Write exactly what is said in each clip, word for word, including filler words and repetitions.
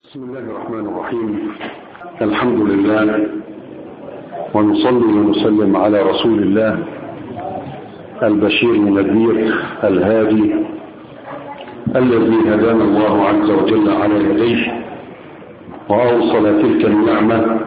بسم الله الرحمن الرحيم. الحمد لله ونصلي ونسلم على رسول الله البشير النذير الهادي الذي هدانا الله عز وجل على يديه وأوصل تلك النعمة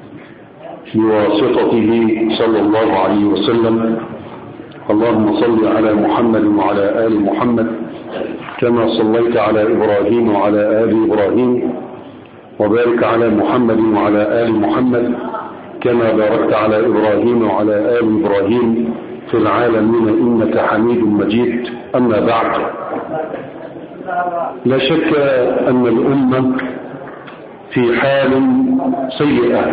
بواسطته صلى الله عليه وسلم. اللهم صل على محمد وعلى آل محمد كما صليت على إبراهيم وعلى آل إبراهيم، وبارك على محمد وعلى آل محمد كما باركت على إبراهيم وعلى آل إبراهيم في العالمين إنك حميد مجيد. أما بعد، لا شك أن الأمة في حال سيئة،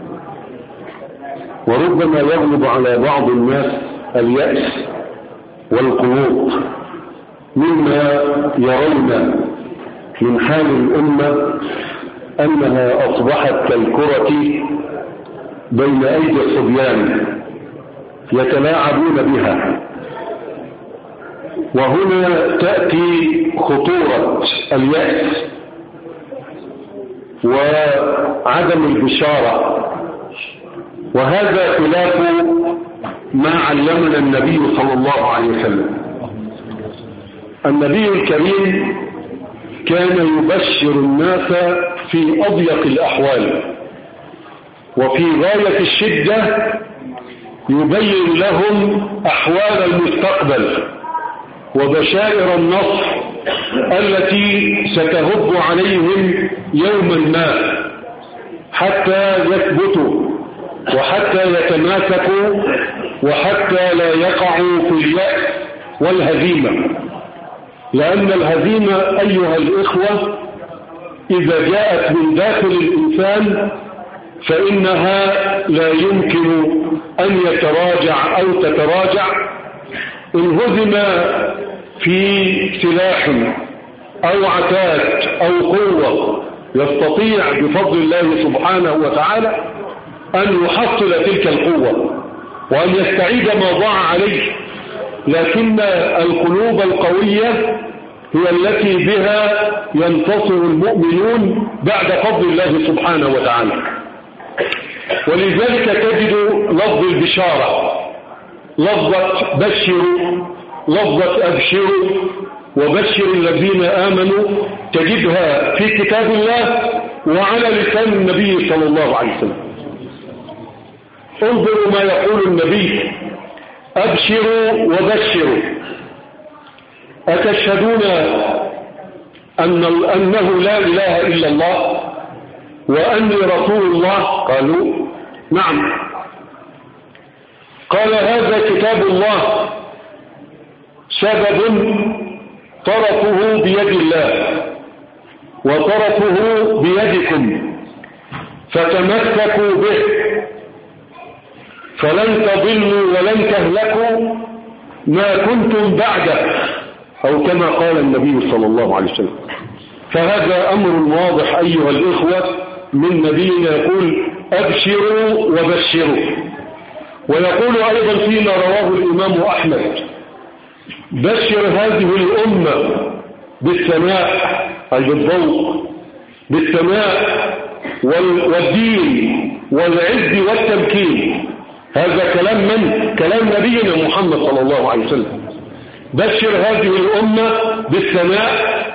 وربما يغلب على بعض الناس اليأس والقنوط مما يرون من حال الأمة أنها أصبحت كالكرة بين أيدي الصبيان يتلاعبون بها. وهنا تأتي خطورة اليأس وعدم البشارة، وهذا خلاف ما علمنا النبي صلى الله عليه وسلم. النبي الكريم كان يبشر الناس في أضيق الأحوال، وفي غاية الشدة يبين لهم أحوال المستقبل وبشائر النصر التي ستهب عليهم يوما ما حتى يثبتوا وحتى يتماسكوا وحتى لا يقعوا في اليأس والهزيمة. لأن الهزيمة أيها الإخوة إذا جاءت من داخل الإنسان فإنها لا يمكن أن يتراجع أو تتراجع. إن هزم في سلاح أو عتاد أو قوة يستطيع بفضل الله سبحانه وتعالى أن يحصل تلك القوة وأن يستعيد ما ضاع عليه، لكن القلوب القوية هي التي بها ينتصر المؤمنون بعد فضل الله سبحانه وتعالى. ولذلك تجد لفظ البشارة، لفظة بشروا، لفظة أبشروا وبشر الذين آمنوا، تجدها في كتاب الله وعلى لسان النبي صلى الله عليه وسلم. انظروا ما يقول النبي: أبشروا وبشروا، أتشهدون أن أنه لا إله إلا الله وأني رسول الله؟ قالوا نعم. قال: هذا كتاب الله، سبب طرفه بيد الله وطرفه بيدكم، فتمسكوا به فلن تضلوا ولن تهلكوا ما كنتم بعده، أو كما قال النبي صلى الله عليه وسلم. فهذا أمر واضح أيها الإخوة من نبينا يقول: أبشروا وبشروا. ويقول أيضا فيما رواه الإمام أحمد: بشر هذه الأمة بالسماء، أي بالضوء، بالسماء والدين والعز والتمكين. هذا كلام من؟ كلام نبينا محمد صلى الله عليه وسلم. بشر هذه الأمة بالسماء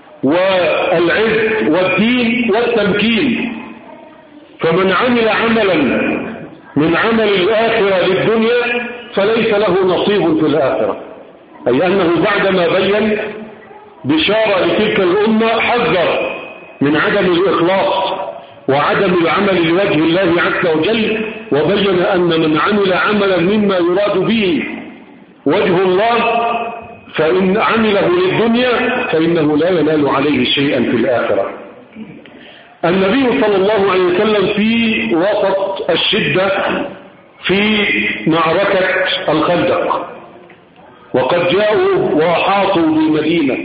والعز والدين والتمكين. فمن عمل عملا من عمل الآخرة للدنيا فليس له نصيب في الآخرة، أي أنه بعدما بين بشارة لتلك الأمة حذر من عدم الإخلاص وعدم العمل لوجه الله عز وجل، وبين أن من عمل عملا مما يراد به وجه الله فإن عمله للدنيا فإنه لا ينال عليه شيئا في الآخرة. النبي صلى الله عليه وسلم في وسط الشدة في معركة الخندق، وقد جاءوا وأحاطوا بالمدينة،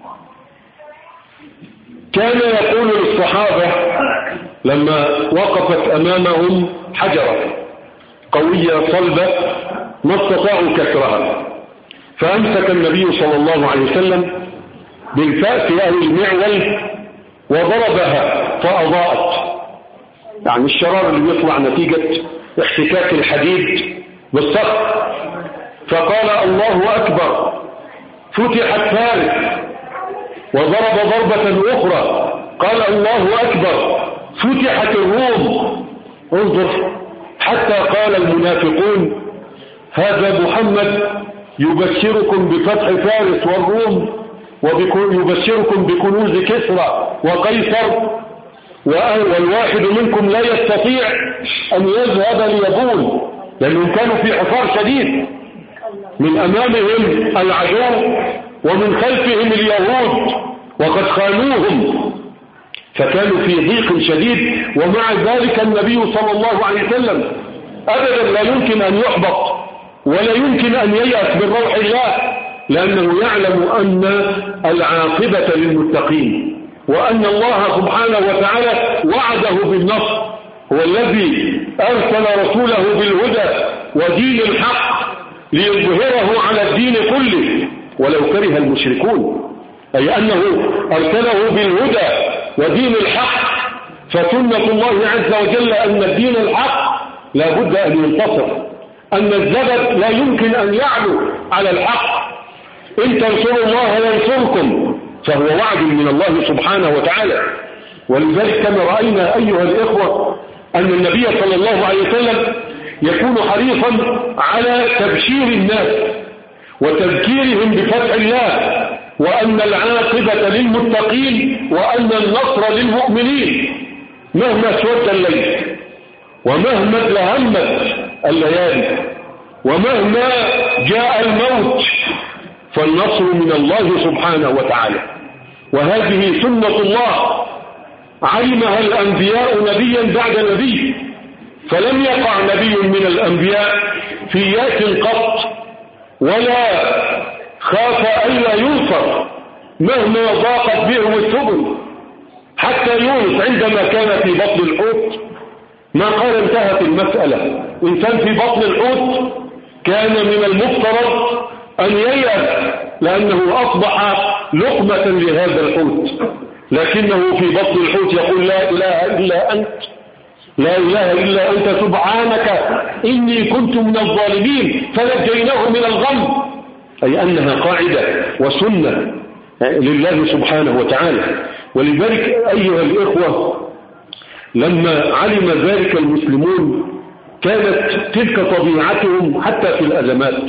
كان يقول للصحابة لما وقفت أمامهم حجرة قوية صلبة ما استطاعوا كسرها، فأمسك النبي صلى الله عليه وسلم بالفأس أو المعول وضربها فأضاءت، يعني الشرار اللي بيطلع نتيجة احتكاك الحديد بالصخر. فقال الله أكبر، فتحت فارس، وضرب ضربة أخرى قال الله أكبر، فتحت الروم. انظر، حتى قال المنافقون هذا محمد يبشركم بفتح فارس والروم، ويبشركم بكنوز كسرى وقيصر، والواحد منكم لا يستطيع أن يذهب ليبول، لأنهم كانوا في حصار شديد، من أمامهم العدو ومن خلفهم اليهود وقد خانوهم، فكانوا في ضيق شديد. ومع ذلك النبي صلى الله عليه وسلم أبدا لا يمكن أن يحبط ولا يمكن أن ييأس من روح الله، لأنه يعلم أن العاقبة للمتقين، وأن الله سبحانه وتعالى وعده بالنصر. هو الذي أرسل رسوله بالهدى ودين الحق ليظهره على الدين كله ولو كره المشركون، أي أنه أرسله بالهدى ودين الحق. فسنة الله عز وجل أن الدين الحق لا بد أن ينتصر، أن الزبد لا يمكن أن يعلو على الحق. إن تنصروا الله ينصركم، فهو وعد من الله سبحانه وتعالى. ولذلك كما رأينا أيها الإخوة أن النبي صلى الله عليه وسلم يكون حريصا على تبشير الناس وتذكيرهم بفتح الله، وأن العاقبة للمتقين، وأن النصر للمؤمنين مهما اسود الليل، ومهما ازدهمت الليالي، ومهما جاء الموت، فالنصر من الله سبحانه وتعالى. وهذه سنة الله علمها الأنبياء نبيا بعد نبي، فلم يقع نبي من الأنبياء في ياس قط، ولا خاف ألا ينصر مهما ضاقت بهم السبل. حتى يونس عندما كان في بطن الحوت ما قال انتهت المسألة، إنسان في بطن الحوت كان من المفترض أن ييأس، لأنه أصبح لقمة لهذا الحوت، لكنه في بطن الحوت يقول لا إله إلا أنت، لا إله إلا أنت سبحانك إني كنت من الظالمين، فنجيناه من الغم. أي أنها قاعدة وسنة لله سبحانه وتعالى. ولذلك أيها الإخوة لما علم ذلك المسلمون كانت تلك طبيعتهم حتى في الأزمات،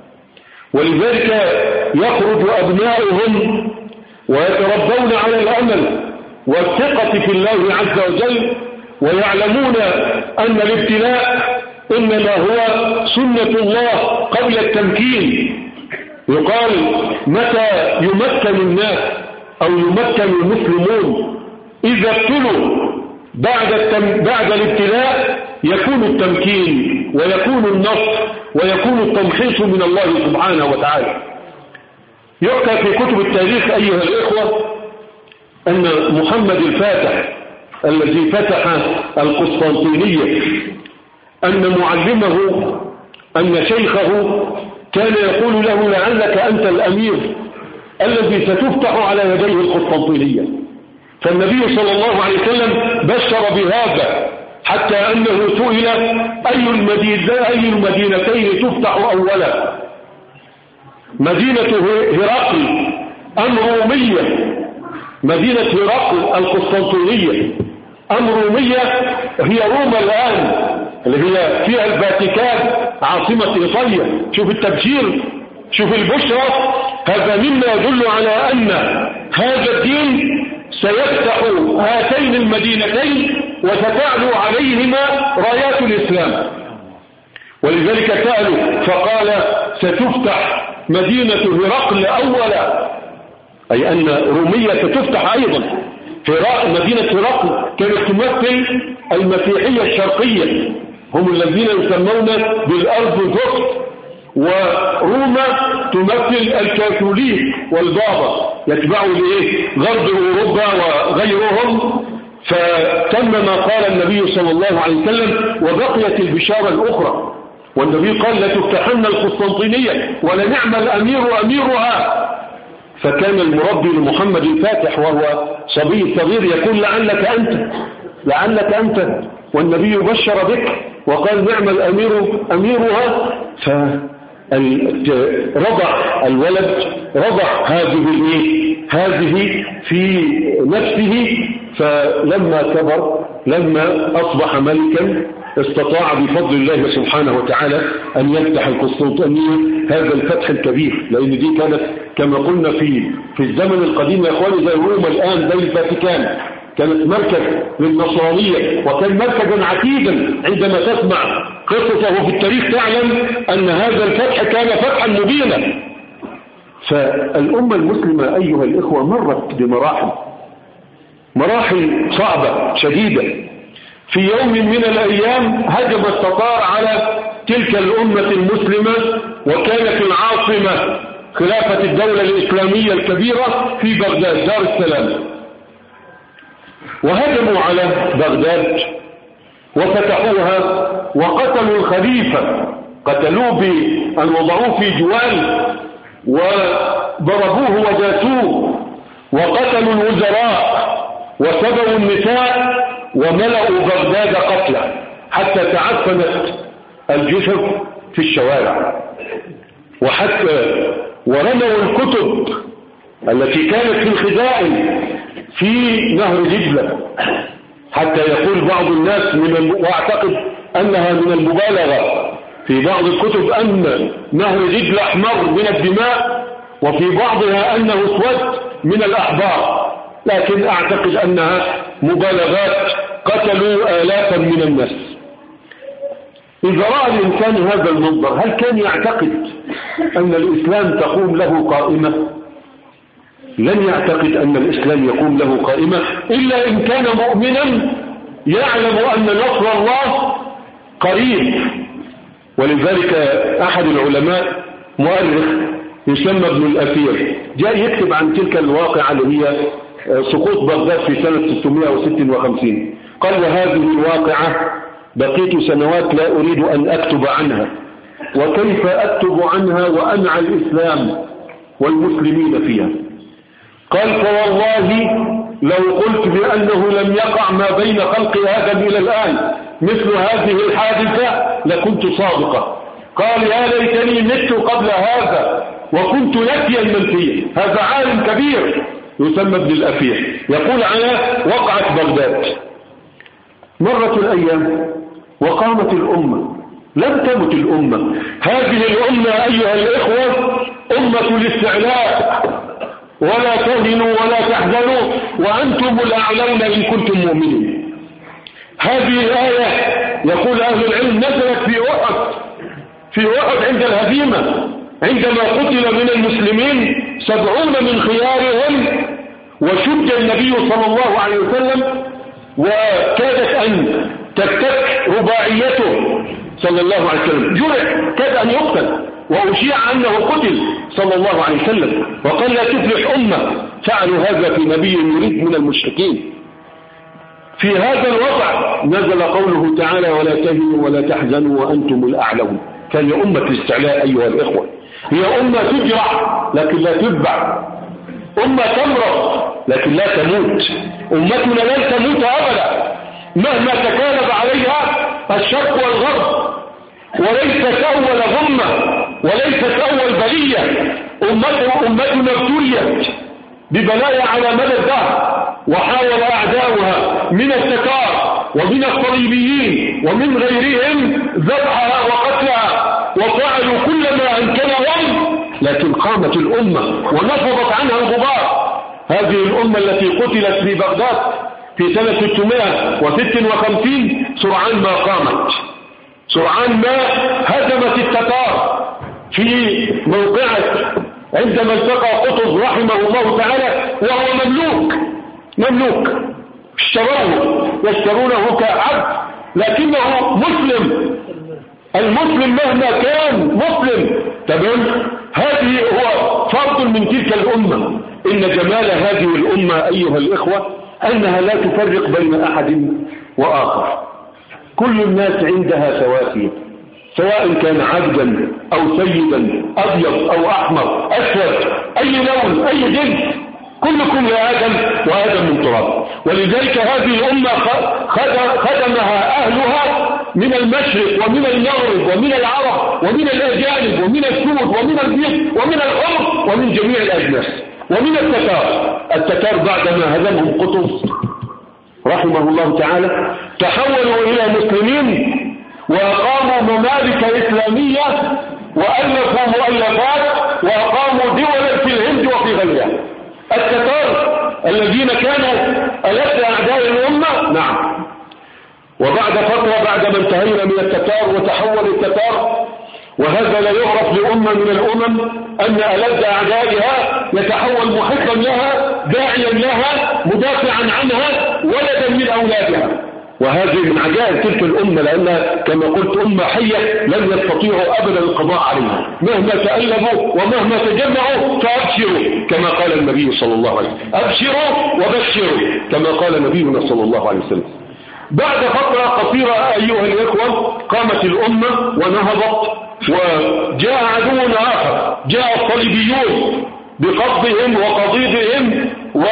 ولذلك يخرج أبناؤهم ويتربون على الأمل والثقة في الله عز وجل، ويعلمون أن الابتلاء إنما هو سنة الله قبل التمكين. يقال متى يمكن الناس أو يمكن المسلمون؟ إذا ابتلوا بعد, التم... بعد الابتلاء يكون التمكين ويكون النصر ويكون التمحيص من الله سبحانه وتعالى. يحكى في كتب التاريخ أيها الإخوة أن محمد الفاتح الذي فتح القسطنطينية أن معلمه أن شيخه كان يقول له لعلك أنت الأمير الذي ستفتح على يديه القسطنطينية. فالنبي صلى الله عليه وسلم بشر بهذا، حتى أنه سئل أي المدينتين تفتح أولا، مدينة هرقل أم رومية؟ مدينة هرقل القسطنطينية أم رومية؟ هي روما الآن اللي هي فيها الفاتيكان عاصمة إيطاليا. شوف التبشير، شوف البشرى، هذا مما يدل على أن هذا الدين سيفتح هاتين المدينتين وستعلو عليهما رايات الإسلام. ولذلك سألوا فقال ستفتح مدينة هرقل أولا، أي أن رومية ستفتح أيضا. مدينة هرقل كانت تمثل المسيحية الشرقية، هم الذين يسمون بالأرثوذكس، وروما تمثل الكاثوليك والبابا يتبعوا لإيه غرب أوروبا وغيرهم. فتم ما قال النبي صلى الله عليه وسلم، وبقيت البشارة الأخرى، والنبي قال لتفتحن القسطنطينية ولنعم الأمير أميرها، فكان المربي لمحمد الفاتح وهو صبي صغير يقول لعلك أنت لعلك أنت، والنبي بشر بك وقال نعم الأمير أميرها. فرضع الولد رضع هذه هذه في نفسه، فلما كبر لما أصبح ملكا استطاع بفضل الله سبحانه وتعالى أن يفتح القسطنطينية، هذا الفتح الكبير، لأن دي كانت كما قلنا في في الزمن القديم يا أخواني زي روما الآن زي الفاتيكان، كانت مركز للنصرانية وكان مركزا عتيدا. عندما تسمع قصته في التاريخ تعلم أن هذا الفتح كان فتحا مبينا. فالأمة المسلمة أيها الإخوة مرت بمراحل مراحل صعبة شديدة. في يوم من الأيام هجم التتار على تلك الأمة المسلمة، وكانت العاصمة خلافة الدولة الإسلامية الكبيرة في بغداد دار السلام، وهجموا على بغداد وفتحوها وقتلوا الخليفة، قتلوه بأن وضعوه في جوال وضربوه وداسوه، وقتلوا الوزراء وسبوا النساء وملأوا بغداد قتلا حتى تعفنت الجثث في الشوارع، وحتى ورموا الكتب التي كانت في الخزائن في نهر دجلة، حتى يقول بعض الناس من واعتقد أنها من المبالغة في بعض الكتب أن نهر دجلة أحمر من الدماء، وفي بعضها أنه اسود من الأحبار، لكن أعتقد أنها مبالغات. قتلوا آلافا من الناس. إذا رأى الإنسان هذا المنظر هل كان يعتقد أن الإسلام تقوم له قائمة؟ لن يعتقد أن الإسلام يقوم له قائمة إلا إن كان مؤمنا يعلم أن نصر الله قريب. ولذلك أحد العلماء مؤرخ يسمى ابن الأثير جاء يكتب عن تلك الواقعة اللي هي سقوط بغداد في سنة ستمائة وستة وخمسين، قال وهذه الواقعة بقيت سنوات لا أريد أن أكتب عنها، وكيف أكتب عنها وأنعى الإسلام والمسلمين فيها. قال فوالله لو قلت بأنه لم يقع ما بين خلق آدم إلى الآن مثل هذه الحادثة لكنت صادقا. قال يا ليتني مت قبل هذا وكنت نسيا منسيا. هذا عالم كبير يسمى ابن الأثير يقول على وقعة بغداد. مرت الأيام وقامت الأمة، لم تمت الأمة. هذه الأمة أيها الإخوة أمة الاستعلاء، ولا تهنوا ولا تحزنوا وأنتم الأعلون إن كنتم مؤمنين. هذه الآية يقول أهل العلم نزلت في أحد في أحد عند الهزيمة، عندما قتل من المسلمين سبعون من خيارهم، وشد النبي صلى الله عليه وسلم وكادت أن تفتك رباعيته صلى الله عليه وسلم، جرح كاد أن يقتل، وأشيع أنه قتل صلى الله عليه وسلم، وقال لا تفلح أمة فعلوا هذا في نبي يريد من المشركين. في هذا الوضع نزل قوله تعالى ولا تهنوا ولا تحزنوا وأنتم الأعلون. كان أمة الاستعلاء أيها الإخوة، هي أمة تجرح لكن لا تتبع، أمة تمرض لكن لا تموت. أمتنا لن تموت أبدا مهما تكالب عليها الشرق والغرب، وليست أول غمة وليست أول بلية. أمتنا أمتنا ابتليت ببلايا على مدى الدهر، وحاول أعداؤها من التتار ومن الصليبيين ومن غيرهم ذبحها وقتلها، وفعلوا كل ما أمكنهم، لكن قامت الأمة ونفضت عنها الغبار. هذه الأمة التي قتلت في بغداد في سنة ستمائة وستة وخمسين سرعان ما قامت، سرعان ما هزمت التتار في موقعة عندما التقى قطز رحمه الله تعالى وهو مملوك مملوك اشتروه يشترونه كعبد، لكنه مسلم. المسلم مهما كان مسلم. تمام. هذه هو فرد من تلك الأمة. إن جمال هذه الأمة أيها الإخوة أنها لا تفرق بين أحد وآخر، كل الناس عندها سواسية، سواء كان عبدا أو سيدا، أبيض أو أحمر، أسود، أي لون، أي جنس، كلكم يا آدم وآدم من تراب. ولذلك هذه الأمة خدمها أهلها من المشرق ومن المغرب ومن العرب ومن الأجانب ومن السود ومن البيض ومن الحمر ومن جميع الأجناس ومن التتار. التتار بعدما هزمهم قطز رحمه الله تعالى تحولوا إلى مسلمين وأقاموا ممالك إسلامية وألفوا مؤلفات وأقاموا دولا في الهند وفي غيرها. التتار الذين كانوا ألد أعداء الأمة، نعم. وبعد فترة بعد ما انتهينا من التتار وتحول التتار، وهذا لا يعرف لأمة من الأمم أن ألد أعدائها يتحول محبا لها، داعيا لها، مدافعا عنها، ولدا من أولادها. وهذه من عجائب تلك الأمة، لأنها كما قلت أمة حية لن يستطيعوا أبدا القضاء عليها مهما تألبوا ومهما تجمعوا. فأبشروا كما قال النبي صلى الله عليه وسلم، أبشروا وبشروا كما قال نبينا صلى الله عليه وسلم. بعد فترة قصيرة أيها الإخوة قامت الأمة ونهضت، وجاء عدو آخر، جاء الصليبيون بقصدهم وقضيضهم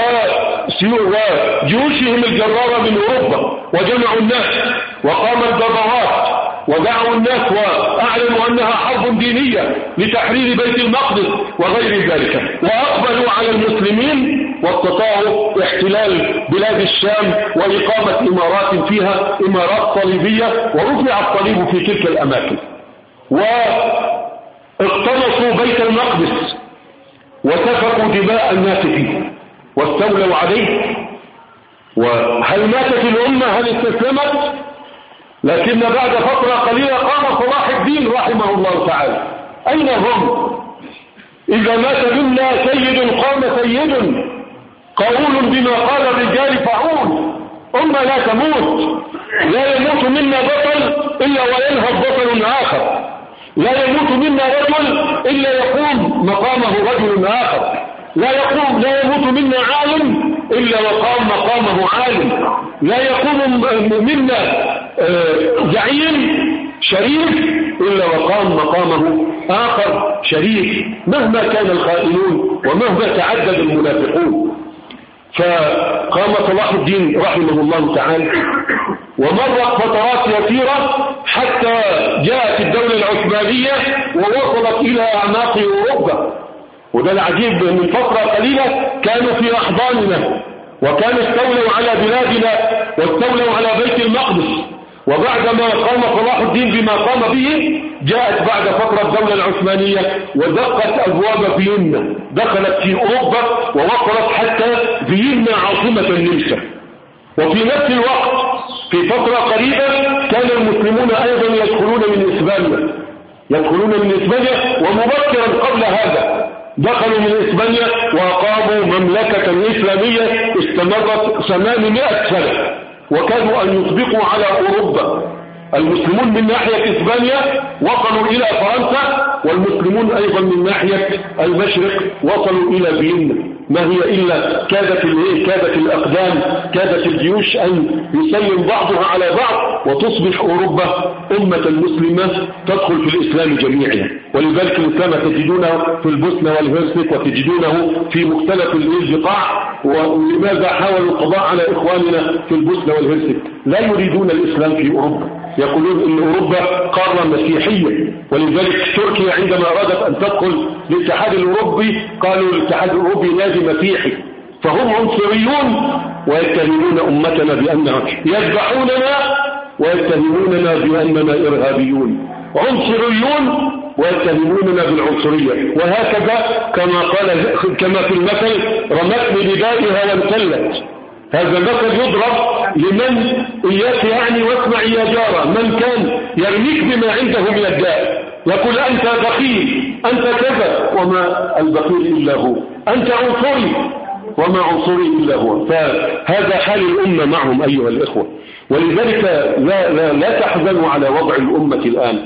وجيوشهم الجرارة من أوروبا، وجمعوا الناس وقام الضباط ودعوا الناس وأعلنوا أنها حرب دينية لتحرير بيت المقدس وغير ذلك، وأقبلوا على المسلمين واستطاعوا احتلال بلاد الشام وإقامة إمارات فيها إمارات صليبية، ورفع الصليب في تلك الأماكن، واقتنصوا بيت المقدس وسفكوا دماء الناس فيه واستولوا عليه. وهل ماتت الأمة؟ هل استسلمت؟ لكن بعد فترة قليلة قام صلاح الدين رحمه الله تعالى. أين هم؟ إذا مات منا سيد قام سيد، قول بما قال الرجال فعول. أمة لا تموت، لا يموت منا بطل إلا وينهض بطل آخر، لا يموت منا رجل إلا يقوم مقامه رجل آخر، لا يقوم لا يموت منا عالم إلا وقام مقامه عالم، لا يقوم منا زعيم شريف إلا وقام مقامه آخر شريف، مهما كان الخائنون ومهما تعدد المنافقون. فقام صلاح الدين رحمه الله تعالى، ومرت فترات يسيرة حتى جاءت الدولة العثمانية ووصلت إلى أعماق أوروبا. وده العجيب، من فترة قليلة كانوا في أحضاننا وكانوا استولوا على بلادنا واستولوا على بيت المقدس. وبعدما قام صلاح الدين بما قام به، جاءت بعد فترة الدولة العثمانية ودقت أبواب فيينا، دخلت في أوروبا ووصلت حتى فيينا عاصمة النمسا. وفي نفس الوقت في فترة قريبة كان المسلمون أيضا يدخلون من إسبانيا يدخلون من إسبانيا ومبكرا قبل هذا دخلوا من إسبانيا وأقاموا مملكة إسلامية استمرت ثمانمائة سنة، وكانوا أن يطبقوا على أوروبا. المسلمون من ناحية إسبانيا وصلوا إلى فرنسا، والمسلمون أيضا من ناحية المشرق وصلوا إلى فيينا. ما هي إلا كادت الايه كادت الأقدام، كادت الجيوش أن يسلم بعضها على بعض وتصبح أوروبا أمة مسلمة تدخل في الإسلام جميعا. ولذلك الإسلام تجدونه في البوسنة والهرسك وتجدونه في مختلف البقاع. ولماذا حاولوا القضاء على إخواننا في البوسنة والهرسك؟ لا يريدون الإسلام في أوروبا، يقولون إن أوروبا قارة مسيحية. ولذلك تركيا عندما أرادت أن تدخل للاتحاد الأوروبي قالوا الاتحاد الأوروبي نادي مسيحي. فهم عنصريون ويتهمون أمتنا بأنها يذبحوننا ويتهموننا بأننا إرهابيون، عنصريون ويتهموننا بالعنصرية. وهكذا كما قال كما في المثل رمتني بدائها وانتلت. هذا المثل يضرب لمن إياك يعني واسمع يا جارة، من كان يرميك بما عنده من الداء، يقول أنت بخيل، أنت كذا، وما البخيل إلا هو، أنت عنصري وما عنصري إلا هو. فهذا حال الأمة معهم أيها الإخوة. ولذلك لا, لا, لا تحزنوا على وضع الأمة الآن،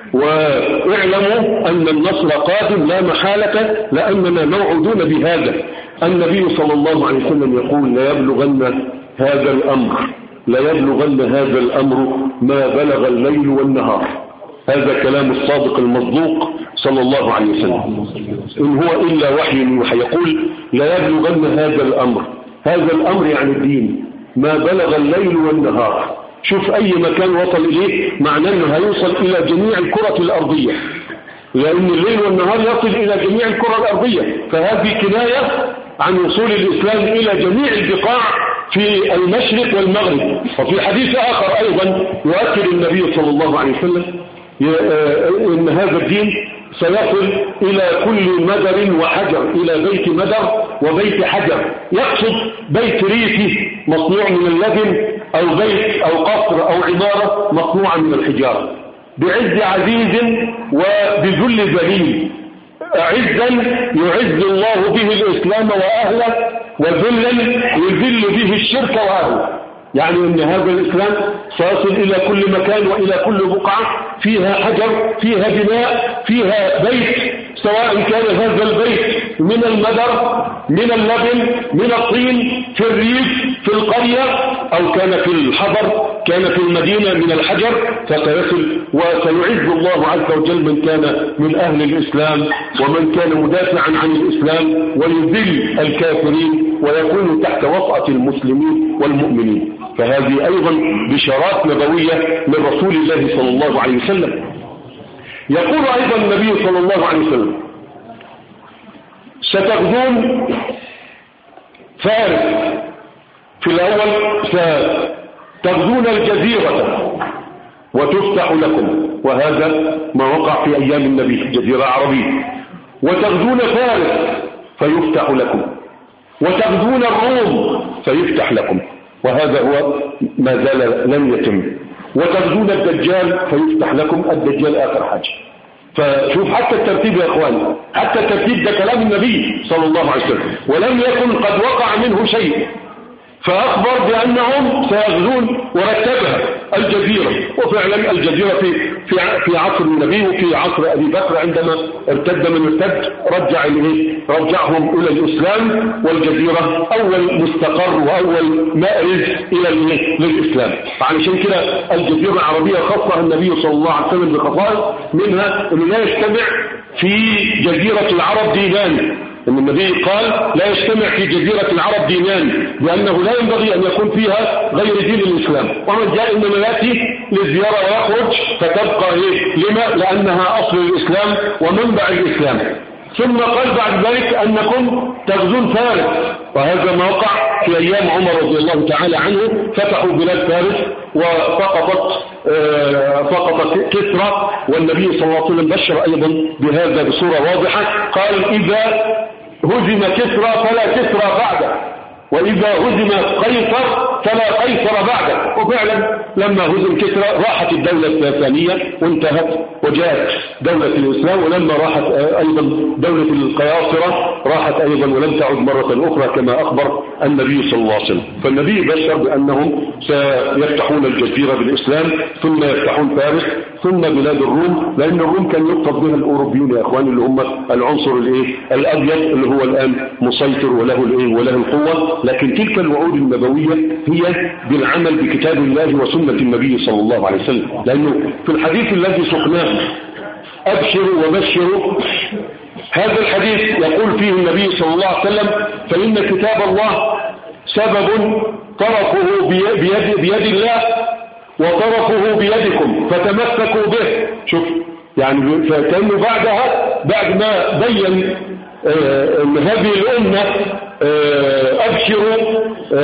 واعلموا أن النصر قادم لا محالة، لأننا موعودون بهذا. النبي صلى الله عليه وسلم يقول لا يبلغن هذا الأمر لا يبلغن هذا الأمر ما بلغ الليل والنهار. هذا كلام الصادق المصدوق صلى الله عليه وسلم، إن هو إلا وحي يوحى. يقول لا يبلغن هذا الأمر، هذا الأمر يعني الدين، ما بلغ الليل والنهار. شوف أي مكان وصل إليه معناه أنه هيوصل إلى جميع الكرة الأرضية، لأن الليل والنهار يصل إلى جميع الكرة الأرضية، فهذه كناية عن وصول الإسلام إلى جميع البقاع في المشرق والمغرب. وفي حديث آخر أيضا يؤكد النبي صلى الله عليه وسلم إن هذا الدين سيصل إلى كل مدر وحجر، إلى بيت مدر وبيت حجر. يقصد بيت ريفي مصنوع من اللبن، أو بيت أو قصر أو عمارة مصنوعة من الحجارة، بعز عزيز وبذل ذليل. عزا يعز الله به الإسلام وأهله، وذلا يذل به الشرك وأهله. يعني أن هذا الإسلام سيصل إلى كل مكان وإلى كل بقعة فيها حجر، فيها بناء، فيها بيت، سواء كان هذا البيت من المدر، من اللبن، من الطين، في الريف، في القرية، أو كان في الحضر، كان في المدينة من الحجر، فسيصل وسيعز الله عز وجل من كان من أهل الإسلام ومن كان مدافعا عن الإسلام، ويذل الكافرين ويكون تحت وطأة المسلمين والمؤمنين. فهذه أيضا بشارات نبوية من رسول الله صلى الله عليه وسلم. يقول أيضا النبي صلى الله عليه وسلم ستغزون فارس، في الأول ستغزون الجزيرة وتفتح لكم، وهذا ما وقع في أيام النبي في الجزيرة العربية. وتغزون فارس فيفتح لكم، وتغزون الروم فيفتح لكم، وهذا هو ما زال لم يتم. وتغزون الدجال فيفتح لكم، الدجال آخر حاجة. فشوف حتى الترتيب يا اخوان، حتى الترتيب ده كلام النبي صلى الله عليه وسلم، ولم يكن قد وقع منه شيء، فأخبر بأنهم سيغزون ورتبها الجزيرة. وفعلا الجزيرة في في في عصر النبي وفي عصر أبي بكر عندما ارتد من ارتد رجع إليه رجعهم إلى الإسلام، والجزيرة أول مستقر وأول مائز إلى للإسلام. علشان كده الجزيرة العربية خصها النبي صلى الله عليه وسلم بخصائص، منها أنه لا يجتمع في جزيرة العرب دينان. ان النبي قال لا يجتمع في جزيرة العرب دينان، لأنه لا ينبغي أن يكون فيها غير دين الإسلام. ومن جاء إنما يأتي للزيارة ويخرج فتبقى إيه؟ لما؟ لأنها أصل الإسلام ومنبع الإسلام. ثم قال بعد ذلك أنكم تغزون فارس، وهذا ما وقع في أيام عمر رضي الله تعالى عنه، فتحوا بلاد فارس وسقطت سقطت كسرى، والنبي صلى الله عليه وسلم بشر أيضا بهذا بصورة واضحة. قال إذا هزم كسرى فلا كسرى بعده، وإذا هزم قيصر فلا قيصر بعده. وفعلا لما هزم كسرى راحت الدولة الساسانية وانتهت وجاءت دولة الإسلام، ولما راحت أيضا دولة القياصرة راحت أيضا ولم تعد مرة أخرى كما أخبر النبي صلى الله عليه وسلم. فالنبي بشر بأنهم سيفتحون الجزيرة بالإسلام، ثم يفتحون فارس، ثم بلاد الروم، لأن الروم كان يقصد بها الأوروبيون يا أخوان، اللي هم العنصر الإيه الأبيض اللي هو الآن مسيطر وله الإيه وله القوة. لكن تلك الوعود النبوية هي بالعمل بكتاب الله وسنة النبي صلى الله عليه وسلم، لأنه في الحديث الذي سقناه أبشروا وبشروا، هذا الحديث يقول فيه النبي صلى الله عليه وسلم فإن كتاب الله سبب طرفه بيد, بيد الله وطرفه بيدكم فتمسكوا به. شوف يعني كأنه بعدها بعد ما بين ان هذه الأمة أبشروا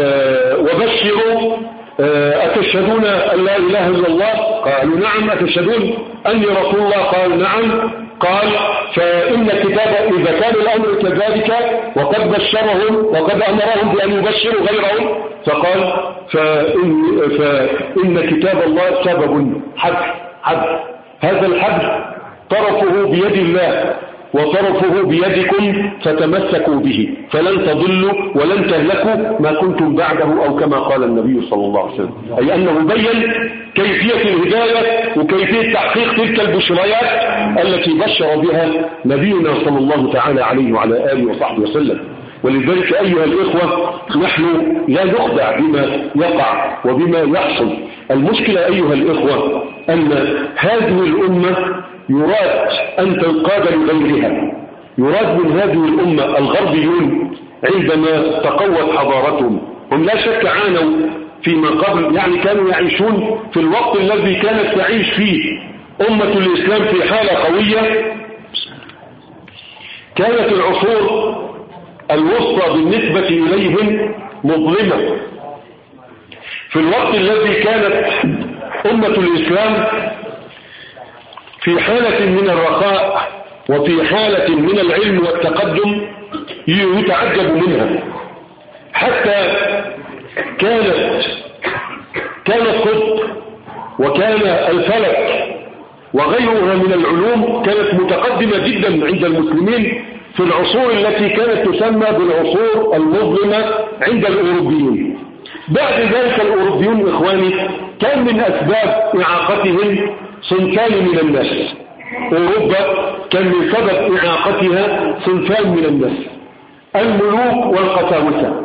وبشروا أتشهدون أن لا إله إلا الله؟ قالوا نعم. أتشهدون أني رسول الله؟ قال نعم. قال فإن الكتاب إذا كان الأمر كذلك وقد بشرهم وقد أمرهم بأن يبشروا غيرهم، فقال فإن, فإن كتاب الله سبب حبل حبل هذا الحبل طرفه بيد الله وطرفه بيدكم فتمسكوا به فلن تضلوا ولن تهلكوا ما كنتم بعده، أو كما قال النبي صلى الله عليه وسلم. أي أنه بين كيفية الهداية وكيفية تحقيق تلك البشريات التي بشر بها نبينا صلى الله تعالى عليه وعلى آله وصحبه وسلم. ولذلك أيها الإخوة نحن لا نخدع بما يقع وبما يحصل. المشكلة أيها الإخوة أن هذه الأمة يراد أن تنقاد لغيرها، يراد من هذه الأمة الغربيون عندما تقوت حضارتهم. هم لا شك عانوا فيما قبل، يعني كانوا يعيشون في الوقت الذي كانت تعيش فيه أمة الإسلام في حالة قوية. كانت العصور الوسطى بالنسبة إليهم مظلمة. في الوقت الذي كانت أمة الإسلام في حالة من الرخاء وفي حالة من العلم والتقدم يتعجب منها، حتى كانت كان الطب وكان الفلك وغيرها من العلوم كانت متقدمة جدا عند المسلمين في العصور التي كانت تسمى بالعصور المظلمة عند الأوروبيين. بعد ذلك الأوروبيون إخواني كان من أسباب إعاقتهم صنفان من الناس. أوروبا كان من سبب إعاقتها صنفان من الناس: الملوك والقساوسة.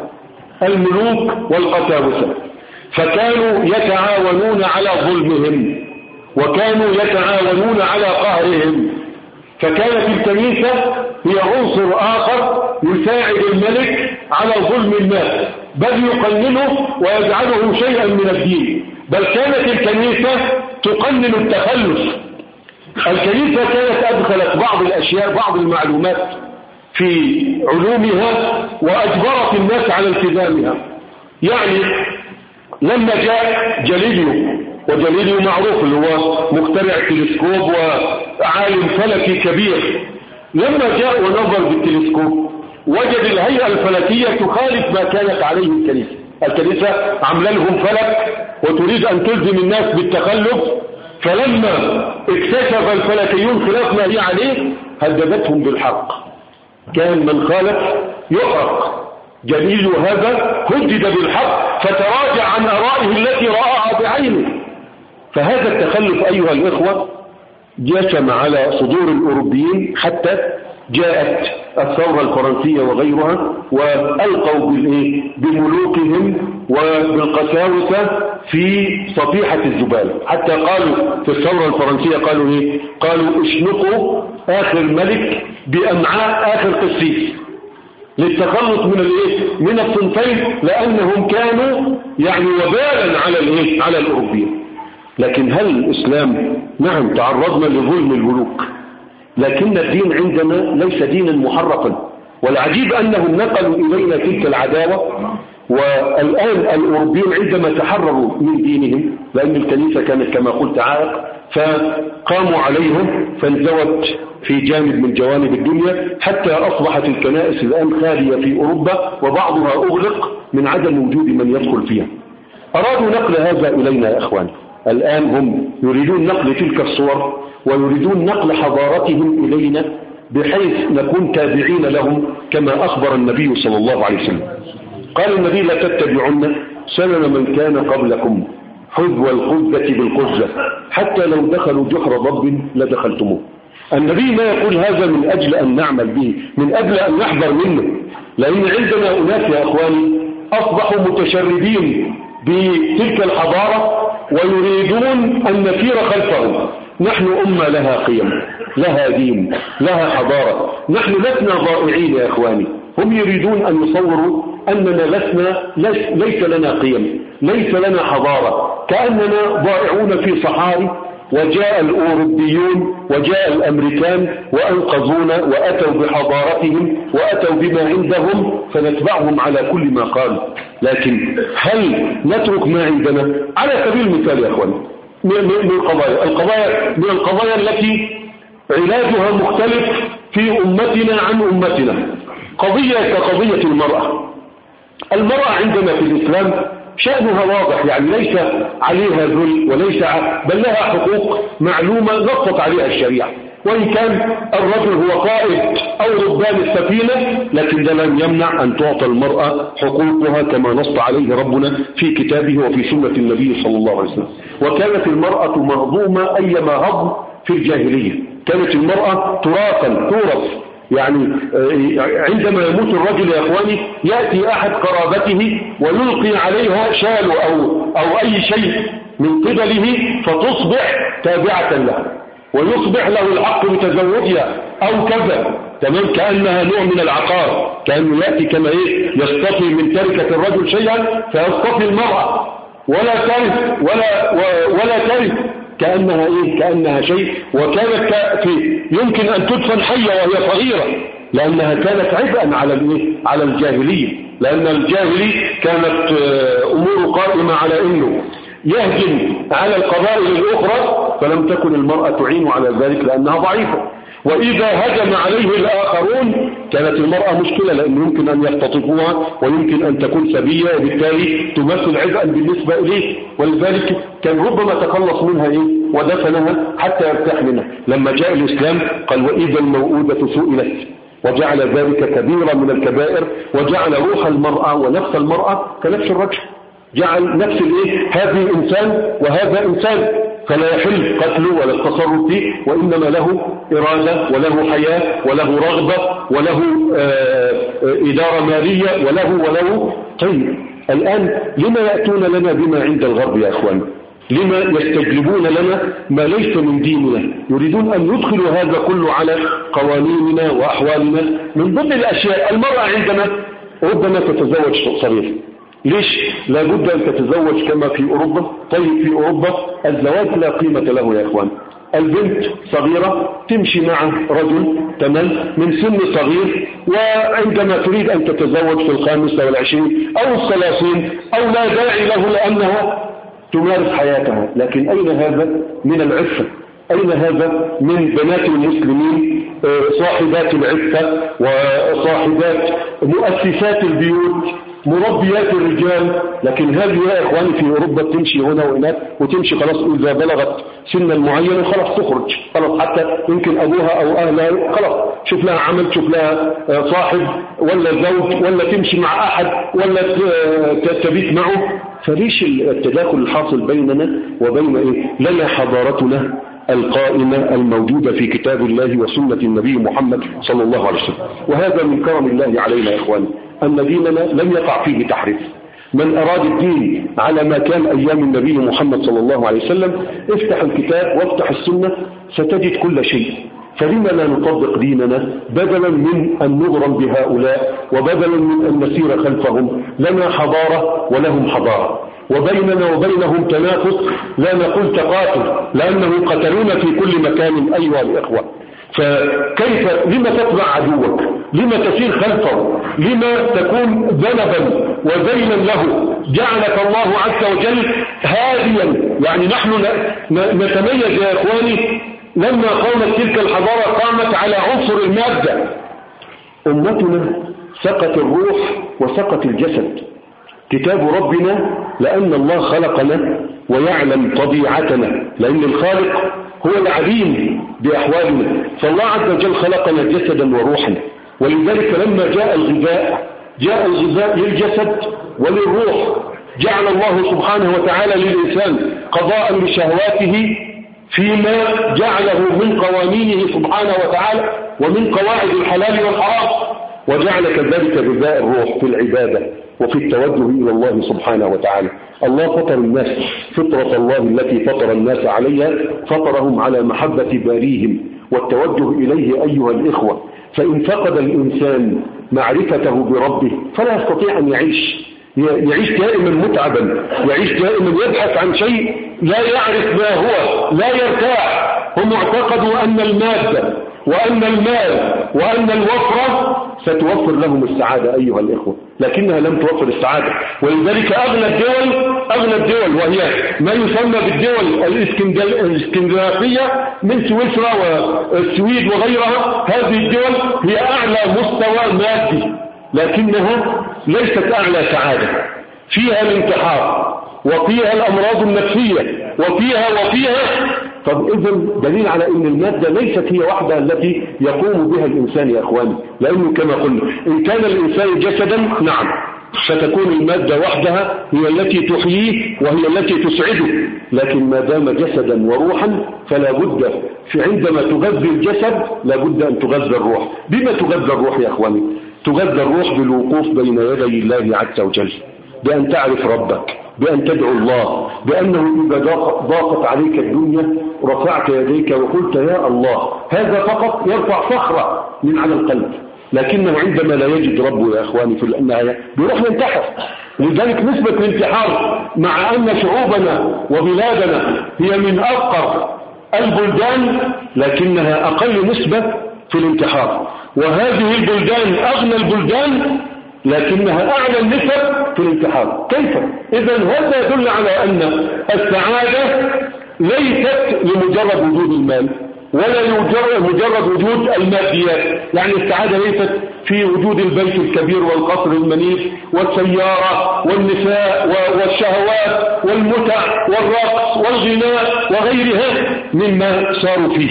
الملوك والقساوسة فكانوا يتعاونون على ظلمهم وكانوا يتعاونون على قهرهم. فكانت الكنيسة هي عنصر آخر يساعد الملك على ظلم الناس، بل يقننه ويجعله شيئا من الدين. بل كانت الكنيسة تقنن التخلف. الكنيسة كانت أدخلت بعض الأشياء بعض المعلومات في علومها وأجبرت الناس على التزامها. يعني لما جاء جاليليو، وجاليليو معروف اللي هو مخترع التلسكوب وعالم فلكي كبير، لما جاء ونظر بالتلسكوب وجد الهيئة الفلكية تخالف ما كانت عليه الكنيسة. الكنيسة عمل لهم فلك وتريد أن تلزم الناس بالتخلف، فلما اكتشف الفلكيون خلاف ما هي عليه هددتهم بالحرق. كان من خالف يحرق. جاليليو هذا هدد بالحق فتراجع عن آرائه التي رآها بعينه. فهذا التخلف أيها الإخوة جشم على صدور الأوروبيين حتى جاءت الثورة الفرنسية وغيرها وألقوا بملوكهم وبالقساوسة في صفيحة الزبالة. حتى قالوا في الثورة الفرنسية قالوا إيه؟ قالوا اشنقوا آخر ملك بأمعاء آخر قسيس، للتخلص من الايه من الصنفين، لانهم كانوا يعني وبالا على الايه على الاوروبيين. لكن هل الاسلام؟ نعم تعرضنا لظلم الملوك، لكن الدين عندنا ليس دينا محرفا. والعجيب انهم نقلوا الينا تلك العداوه، والان الاوروبيين عندما تحرروا من دينهم، لان الكنيسه كانت كما قلت عائق، فقاموا عليهم فانزوت في جانب من جوانب الدنيا، حتى أصبحت الكنائس الآن خالية في أوروبا وبعضها أغلق من عدم وجود من يدخل فيها. أرادوا نقل هذا إلينا يا أخوان. الآن هم يريدون نقل تلك الصور ويريدون نقل حضارتهم إلينا بحيث نكون تابعين لهم كما أخبر النبي صلى الله عليه وسلم. قال النبي: لا تتبعن سنن من كان قبلكم حذو القذة بالقذة حتى لو دخلوا جحر ضب لدخلتموه. النبي ما يقول هذا من أجل أن نعمل به، من أجل أن نحذر منه، لأن عندنا أناس يا أخواني أصبحوا متشردين بتلك الحضارة ويريدون أن نسير خلفهم. نحن أمة لها قيم، لها دين، لها حضارة. نحن لسنا ضائعين يا أخواني. هم يريدون أن يصوروا أننا لسنا ليس لنا قيم، ليس لنا حضارة، كأننا ضائعون في صحاري، وجاء الأوروبيون وجاء الأمريكان وأنقذونا وأتوا بحضارتهم وأتوا بما عندهم فنتبعهم على كل ما قالوا. لكن هل نترك ما عندنا؟ على سبيل المثال يا أخواني من القضايا القضايا من القضايا التي علاجها مختلف في أمتنا عن أمتنا، قضية كقضية المرأة. المرأة عندنا في الإسلام شأنها واضح، يعني ليس عليها ذل وليس ع... بل لها حقوق معلومة نصت عليها الشريعة. وإن كان الرجل هو قائد أو ربان السفينة، لكن ده لم يمنع أن تعطى المرأة حقوقها كما نص عليه ربنا في كتابه وفي سنة النبي صلى الله عليه وسلم. وكانت المرأة مهضومة أيما هضم في الجاهلية. كانت المرأة تراثا تورث يعني عندما يموت الرجل يا اخواني يأتي احد قرابته ويلقي عليها شال او, أو اي شيء من قبله فتصبح تابعة له ويصبح له الحق بتزوجها او كذا، تمام، كأنها نوع من العقار، كأنه يأتي كما ايه يصطفي من تركة الرجل شيئا فيصطفي المرأة ولا ترث ولا ولا ترث كأنها ايه كأنها شيء، وكانت في يمكن ان تدفن حية وهي صغيرة لانها كانت عبئا على الايه على الجاهلية، لان الجاهلي كانت امور قائمة على انه يهجم على القبائل الاخرى، فلم تكن المرأة تعين على ذلك لانها ضعيفة، وإذا هجم عليه الآخرون كانت المرأة مشكلة لأنه يمكن أن يختطفوها ويمكن أن تكون سبية وبالتالي تمثل عبئا بالنسبة إليه، ولذلك كان ربما تخلص منها إيه ودفنها حتى يرتاح منها. لما جاء الإسلام قال وإذا الموءودة سئلت، وجعل ذلك كبيرا من الكبائر، وجعل روح المرأة ونفس المرأة كنفس الرجل، جعل نفس الإيه هذه إنسان وهذا إنسان، فلا يحل قتله ولا التصرف فيه، وإنما له إرادة وله حياة وله رغبة وله آآ آآ إدارة مالية وله وله طيب الآن لما يأتون لنا بما عند الغرب يا أخوان؟ لما يستجلبون لنا ما ليس من ديننا؟ يريدون أن يدخلوا هذا كله على قوانيننا وأحوالنا. من ضمن الأشياء المرأة عندنا ربما تتزوج صغير، ليش؟ لابد أن تتزوج كما في أوروبا. طيب في أوروبا الزواج لا قيمة له يا إخوان، البنت صغيرة تمشي مع رجل تمام من سن صغير، وعندما تريد أن تتزوج في الخامسة والعشرين أو الثلاثين أو لا داعي له لأنها تمارس حياتها. لكن أين هذا من العفة؟ أين هذا من بنات المسلمين صاحبات العفة وصاحبات مؤسسات البيوت مربيات الرجال؟ لكن هذه يا إخواني في أوروبا تمشي هنا وهناك وتمشي خلاص إذا بلغت سنا معينة خلاص تخرج خلاص، حتى يمكن أبوها أو أهلها خلاص شوف لها عمل، شوف لها صاحب ولا زوج ولا تمشي مع أحد ولا تبيت معه. فليش التداخل الحاصل بيننا وبين إيه؟ لنا حضارتنا القائمة الموجودة في كتاب الله وسنة النبي محمد صلى الله عليه وسلم، وهذا من كرم الله علينا يا إخواني أن ديننا لم يقع فيه تحريف. من أراد الدين على ما كان أيام النبي محمد صلى الله عليه وسلم افتح الكتاب وافتح السنة ستجد كل شيء. فلما لا نطبق ديننا بدلا من أن نغرم بهؤلاء وبدلا من أن نسير خلفهم؟ لنا حضارة ولهم حضارة، وبيننا وبينهم تنافس، لا نقول تقاتل لأنه قتلونا في كل مكان أيها الإخوة. فكيف لما تتبع عدوك؟ لما تسير خلفه؟ لما تكون ذنبا وذيلا له؟ جعلك الله عز وجل هاديا. يعني نحن نتميز يا إخواني لما قامت تلك الحضارة قامت على عنصر المادة. أمتنا سقط الروح وسقط الجسد. كتاب ربنا لأن الله خلقنا ويعلم طبيعتنا، لأن الخالق هو العليم بأحوالنا، فالله عز وجل خلقنا جسدا وروحا. ولذلك لما جاء الغذاء جاء الغذاء للجسد وللروح. جعل الله سبحانه وتعالى للإنسان قضاء لشهواته فيما جعله من قوانينه سبحانه وتعالى ومن قواعد الحلال والحرام، وجعل كذلك غذاء الروح في العبادة وفي التوجه إلى الله سبحانه وتعالى. الله فطر الناس فطرة الله التي فطر الناس عليها، فطرهم على محبة باريهم والتوجه إليه أيها الإخوة. فإن فقد الإنسان معرفته بربه فلا يستطيع أن يعيش، يعيش دائما متعبا، يعيش دائما يبحث عن شيء لا يعرف ما هو، لا يرتاح. هم اعتقدوا أن المادة وأن المال وأن الوفرة ستوفر لهم السعادة أيها الإخوة، لكنها لم توفر السعادة. ولذلك أغلى الدول أغلى الدول وهي ما يسمى بالدول الاسكندنافية من سويسرا والسويد وغيرها، هذه الدول هي أعلى مستوى مادي لكنها ليست أعلى سعادة. فيها الانتحار وفيها الأمراض النفسية وفيها وفيها طب إذن دليل على أن المادة ليست هي وحدها التي يقوم بها الإنسان يا أخواني. لأنه كما قلنا إن كان الإنسان جسدا نعم فتكون المادة وحدها هي التي تحييه وهي التي تسعده، لكن ما دام جسدا وروحا فلا بد في عندما تغذي الجسد لا بد أن تغذي الروح. بما تغذي الروح يا أخواني؟ تغذي الروح بالوقوف بين يدي الله عز وجل، بأن تعرف ربك، بأن تدعو الله، بأنه إذا ضاقت عليك الدنيا رفعت يديك وقلت يا الله. هذا فقط يرفع صخرة من على القلب، لكنه عندما لا يجد ربه يا أخواني في النهاية بيروح ينتحر. لذلك نسبة الانتحار مع أن شعوبنا وبلادنا هي من أفقر البلدان لكنها أقل نسبة في الانتحار، وهذه البلدان أغنى البلدان لكنها أعلى النسب في الانتحار. كيف؟ إذن هذا يدل على أن السعادة ليست لمجرد وجود المال ولا مجرد وجود الماديات. يعني السعادة ليست في وجود البيت الكبير والقصر المنيف والسيارة والنساء والشهوات والمتع والرقص والغناء وغيرها مما صاروا فيه.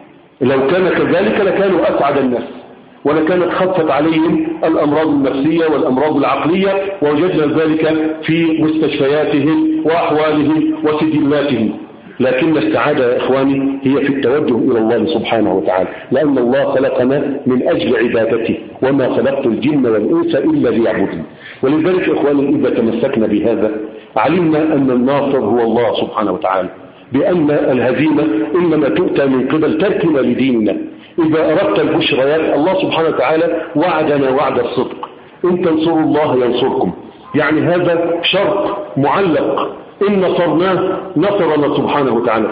لو كان كذلك لكانوا أسعد الناس ولكانت خفت عليهم الأمراض النفسية والأمراض العقلية، ووجدنا ذلك في مستشفياتهم وأحوالهم وسجلاتهم. لكن السعادة يا إخواني هي في التوجه إلى الله سبحانه وتعالى، لأن الله خلقنا من أجل عبادته وما خلقت الجن والإنس إلا ليعبدون. ولذلك يا إخواني إذا تمسكنا بهذا علمنا أن الناصر هو الله سبحانه وتعالى، بأن الهزيمة إنما تؤتى من قبل تركنا لديننا. إذا أردت البشريات الله سبحانه وتعالى وعدنا وعد الصدق، إن تنصروا الله ينصركم. يعني هذا شرط معلق، إن نصرناه نصرنا سبحانه وتعالى.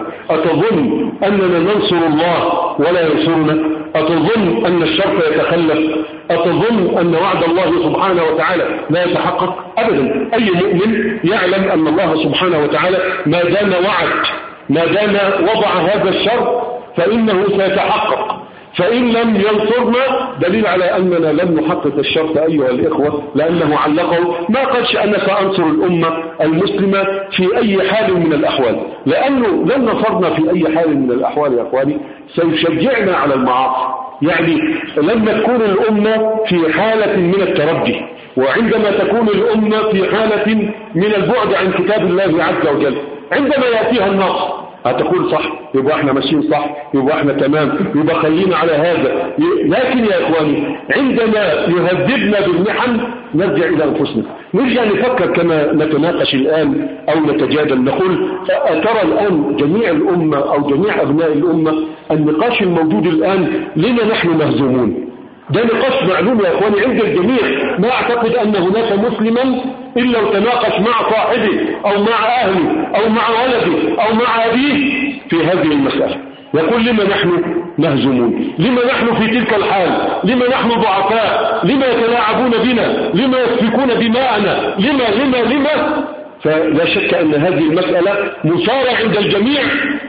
أتظن أننا ننصر الله ولا ينصرنا؟ أتظن أن الشرط يتخلف؟ أتظن أن وعد الله سبحانه وتعالى لا يتحقق؟ أبدا. أي مؤمن يعلم أن الله سبحانه وتعالى ما دام وعد، ما دام وضع هذا الشرط فإنه سيتحقق. فإن لم ينصرنا دليل على أننا لم نحقق الشرط أيها الإخوة، لأنه علقه ما قالش أنا سأنصر الأمة المسلمة في أي حال من الأحوال، لأنه لن نصرنا في أي حال من الأحوال يا أخواني سيشجعنا على المعاصي. يعني لما تكون الأمة في حالة من التردي، وعندما تكون الأمة في حالة من البعد عن كتاب الله عز وجل، عندما يأتيها النصر هتقول صح، يبقى احنا ماشيين صح، يبقى احنا تمام، يبقى خلينا على هذا. لكن يا اخواني عندما يهددنا بالمحن نرجع الى انفسنا، نرجع نفكر كما نتناقش الان او نتجادل، نقول ترى الان جميع الامه او جميع ابناء الامه النقاش الموجود الان لنا نحن مهزومون. ده نقاش معلوم يا اخواني عند الجميع. ما اعتقد ان هناك مسلما الا وتناقش مع صاحبه او مع اهله او مع ولده او مع ابيه في هذه المسألة. يقول لما نحن مهزومون، لما نحن في تلك الحال، لما نحن ضعفاء، لما يتلاعبون بنا، لما يسفكون دماءنا، لما لما لما فلا شك ان هذه المسألة مثارة عند الجميع.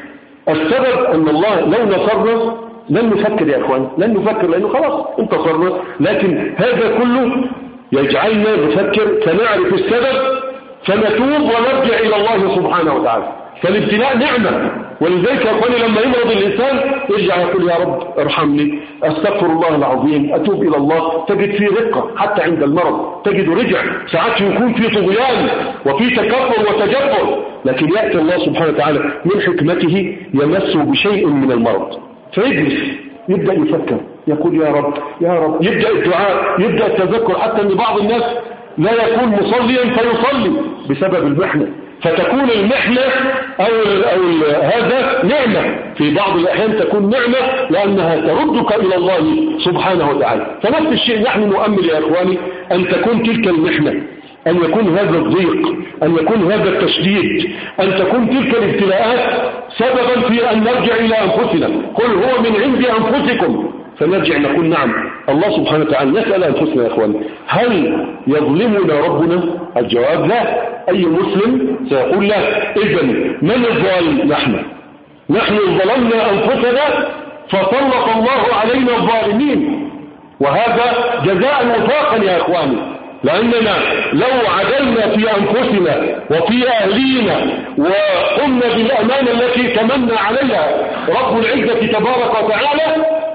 السبب ان الله لو نصرنا لن نفكر يا اخوان، لن نفكر لانه خلاص انتصرنا، لكن هذا كله يجعلنا نفكر فنعرف السبب فنتوب ونرجع الى الله سبحانه وتعالى. فالابتلاء نعمة، ولذلك يا اخواني لما يمرض الانسان يرجع يقول يا رب ارحمني، استغفر الله العظيم، اتوب الى الله. تجد فيه رقة حتى عند المرض، تجد رجع. ساعات يكون في طغيان وفي تكبر وتجبر، لكن يأتي الله سبحانه وتعالى من حكمته يمسه بشيء من المرض فيجلس يبدأ يفكر، يقول يا رب يا رب، يبدأ الدعاء، يبدأ التذكر، حتى ان بعض الناس لا يكون مصليا فيصلي بسبب المحنة، فتكون المحنة أو, أو هذا نعمة. في بعض الأحيان تكون نعمة لأنها تردك إلى الله سبحانه وتعالى. فنفس الشيء نحن نؤمل يا إخواني أن تكون تلك المحنة، أن يكون هذا الضيق، أن يكون هذا التشديد، أن تكون تلك الابتلاءات سببا في أن نرجع إلى أنفسنا. قل هو من عند أنفسكم، فنرجع نقول نعم الله سبحانه وتعالى. نسأل أنفسنا يا إخواني هل يظلمنا ربنا؟ الجواب لا. أي مسلم سيقول لا. إذن من الظالم؟ نحن نحن ظلمنا أنفسنا فسلط الله علينا الظالمين، وهذا جزاء وفاقا يا إخواني. لأننا لو عدلنا في أنفسنا وفي أهلينا وقمنا بالأمانة التي تمنى عليها رب العزة تبارك وتعالى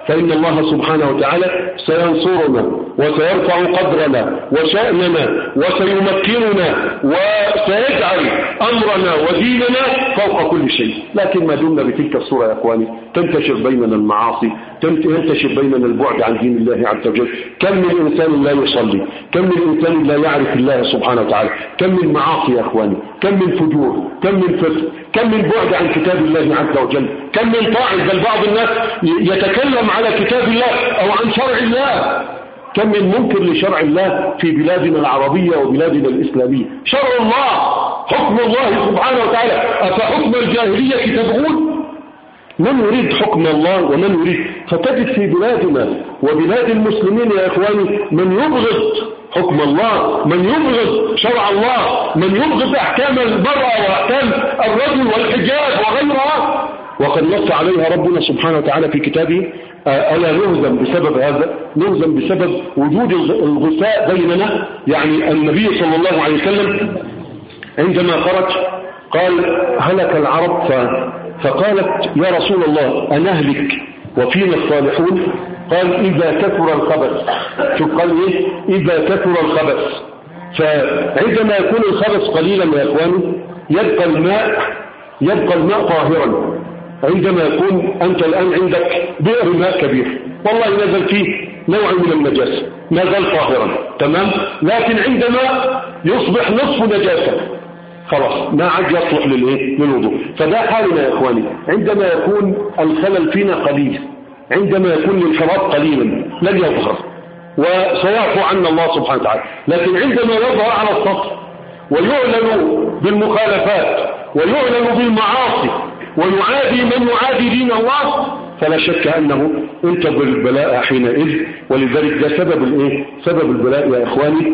فإن الله سبحانه وتعالى سينصرنا وسيرفع قدرنا وشأننا وسيمكننا وسيجعل أمرنا وديننا فوق كل شيء. لكن ما دمنا بتلك الصورة يا أخواني تنتشر بيننا المعاصي، ينتشر بيننا البعد عن دين الله عز وجل. كم من إنسان لا يصلي، كم من إنسان لا يعرف الله سبحانه وتعالى، كم من معاصي يا أخواني، كم من فجور، كم من فسق، كم من بعد عن كتاب الله عز وجل، كم من طاعن. بل بعض الناس يتكلم على كتاب الله أو عن شرع الله. كم من منكر لشرع الله في بلادنا العربية وبلادنا الإسلامية. شرع الله، حكم الله سبحانه وتعالى، أفحكم الجاهلية تبغون؟ من يريد حكم الله ومن يريد؟ فتجد في بلادنا وبلاد المسلمين يا إخواني من يبغض حكم الله، من يبغض شرع الله، من يبغض أحكام المرأة وأحكام الرجل والحجاب وغيرها، وقد نص عليها ربنا سبحانه وتعالى في كتابه. ألا نهزم بسبب هذا؟ نهزم بسبب وجود الغثاء بيننا. يعني النبي صلى الله عليه وسلم عندما خرج قال هلك العرب، فقالت يا رسول الله أنهلك وفينا الصالحون؟ قال إذا كثر الخبث. شوف قال إيه؟ إذا كثر الخبث. فعندما يكون الخبث قليلا يا إخواني يبقى الماء يبقى الماء طاهرا. عندما يكون أنت الآن عندك بئر ماء كبير والله نزل فيه نوع من النجاسة ما زال طاهرا تمام، لكن عندما يصبح نصف نجاسة خلاص ما عاد يصلح للايه للوضوء. فده حالنا يا إخواني عندما يكون الخلل فينا قليل، عندما يكون الانحراف قليلا لن يظهر وسيعفو عنا الله سبحانه وتعالى. لكن عندما يظهر على السطح ويعلن بالمخالفات ويعلن بالمعاصي ويعادي من يعادي دين الله فلا شك أنه انتظر البلاء حينئذ. ولذلك ده سبب الايه سبب البلاء يا إخواني.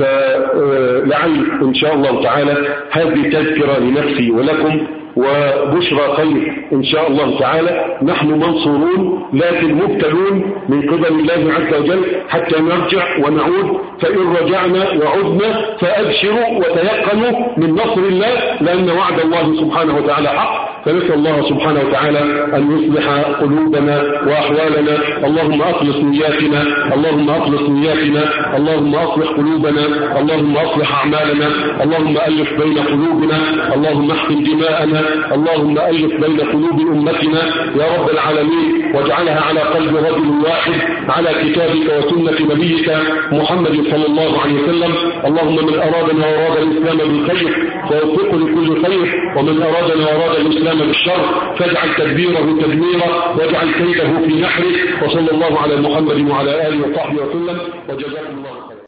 فلعل إن شاء الله تعالى هذه تذكرة لنفسي ولكم وبشرى خير إن شاء الله تعالى. نحن منصورون لكن مبتلون من قبل الله عز وجل حتى نرجع ونعود. فإن رجعنا وعدنا فأبشروا وتيقنوا من نصر الله لأن وعد الله سبحانه وتعالى حق. فنسأل الله سبحانه وتعالى أن يصلح قلوبنا وأحوالنا. اللهم أخلص نياتنا، اللهم أخلص نياتنا، اللهم أصلح قلوبنا، اللهم أصلح أعمالنا، اللهم ألف بين قلوبنا، اللهم احقن دماءنا، اللهم ألف بين قلوب أمتنا يا رب العالمين واجعلها على قلب رجل واحد على كتابك وسنة نبيك محمد صلى الله عليه وسلم. اللهم من أرادنا وأراد الإسلام بالخير فوفقه لكل خير، ومن أرادنا وأراد الإسلام بالشر فاجعل تدبيره تدميرا واجعل كيده في نحره. وصلى الله على محمد وعلى آله وصحبه وسلم وجزاكم الله خيرا.